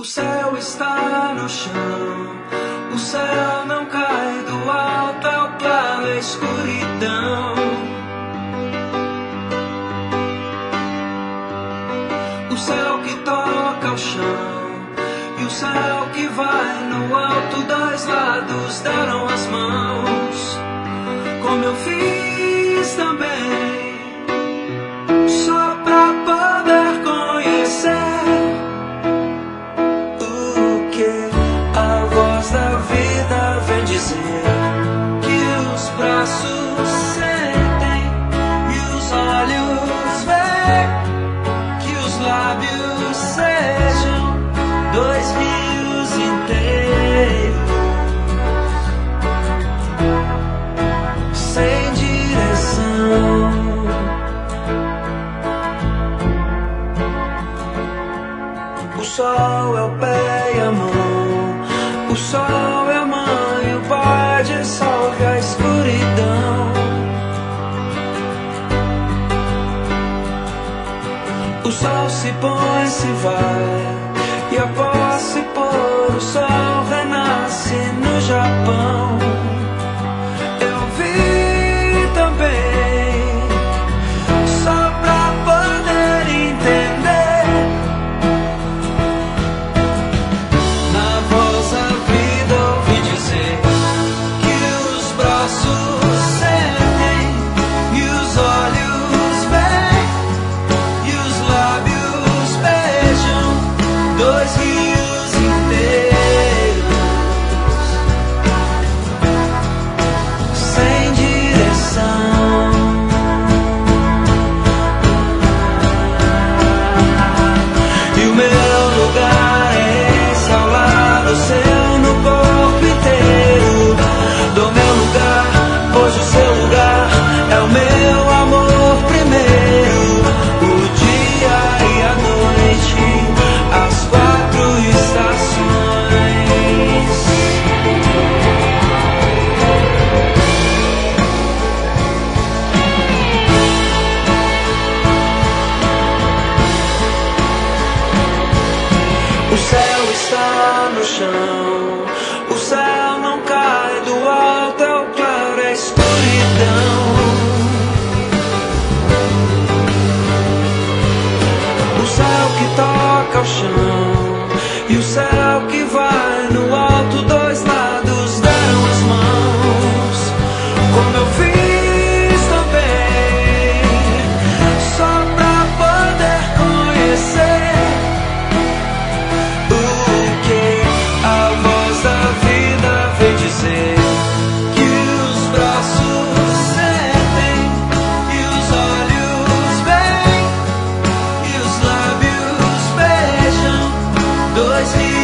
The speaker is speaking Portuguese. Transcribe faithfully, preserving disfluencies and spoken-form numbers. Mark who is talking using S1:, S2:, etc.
S1: O céu está no chão, o céu não cai do alto, é o claro, é a escuridão. O céu que toca o chão e o céu que vai no alto, dois lados deram as mãos, como eu fiz também, só pra poder conhecer o que a voz da vida vem dizer, que os braços sentem e os olhos veem, que os lábios sejam dois rios inteiros, sem direção. O sol é o pé e a mão, o sol é a mãe, o pai dissolve a escuridão. O sol se põe, se vai, e após se pôr, o sol renasce no Japão. Eu vi também, só pra poder entender, na voz da vida ouvi dizer que os braços sentem e os olhos veem e os lábios beijam dois rios inteiros, sem direção. E o meu lugar é esse, ao lado seu, no corpo inteiro. Do meu lugar, pois o seu lugar é o meu amor primeiro. O dia e a noite, as quatro estações. O céu está no chão, o céu não cai do alto, é o claro, é a escuridão. O céu que toca o chão e o céu que vai no alto, dois lados deram as mãos, como eu fiz também, só pra poder conhecer o que a voz da vida vem dizer, que os braços sentem e os olhos veem e os lábios beijam dois rios